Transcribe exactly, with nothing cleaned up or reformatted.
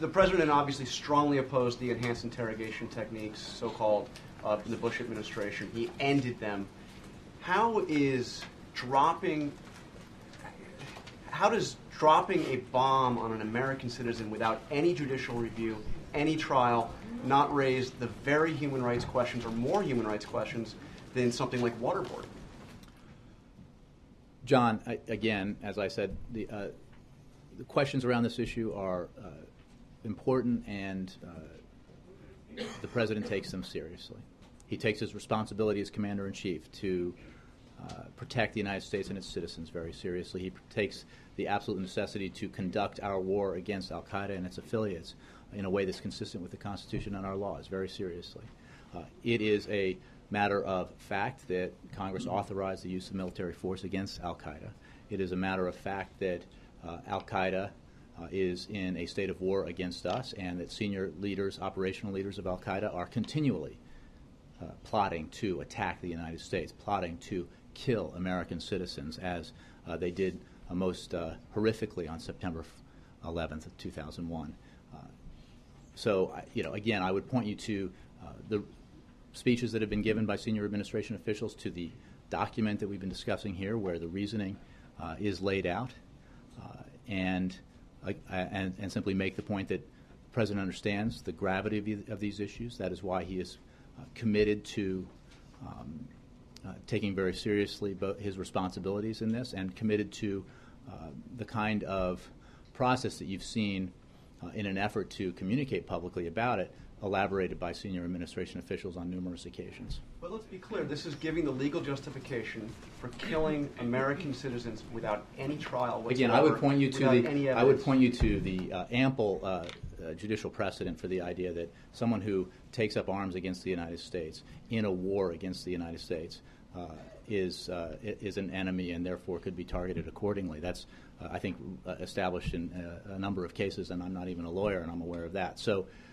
the president obviously strongly opposed the enhanced interrogation techniques, so-called, uh, in the Bush administration. He ended them. How is dropping, how does dropping a bomb on an American citizen without any judicial review, any trial, not raise the very human rights questions or more human rights questions than something like waterboarding? John, I, again, as I said, the, uh, the questions around this issue are uh, important, and uh, the president takes them seriously. He takes his responsibility as commander-in-chief to uh, protect the United States and its citizens very seriously. He takes the absolute necessity to conduct our war against al-Qaeda and its affiliates in a way that's consistent with the Constitution and our laws very seriously. Uh, it is a matter of fact that Congress authorized the use of military force against al-Qaeda. It is a matter of fact that uh, al-Qaeda uh, is in a state of war against us, and that senior leaders, operational leaders of al-Qaeda, are continually uh, plotting to attack the United States, plotting to kill American citizens, as uh, they did uh, most uh, horrifically on September eleventh of two thousand one. Uh, so, you know, again, I would point you to uh, the speeches that have been given by senior administration officials, to the document that we've been discussing here, where the reasoning uh, is laid out, uh, and, uh, and and simply make the point that the president understands the gravity of, the, of these issues. That is why he is uh, committed to um, uh, taking very seriously bo- his responsibilities in this, and committed to uh, the kind of process that you've seen uh, in an effort to communicate publicly about it, elaborated by senior administration officials on numerous occasions. But let's be clear, this is giving the legal justification for killing American citizens without any trial whatsoever. Again, I would point you to the I would point you to the uh, ample uh, uh, judicial precedent for the idea that someone who takes up arms against the United States in a war against the United States uh, is uh, is an enemy, and therefore could be targeted accordingly. That's uh, I think uh, established in uh, a number of cases, and I'm not even a lawyer, and I'm aware of that. So.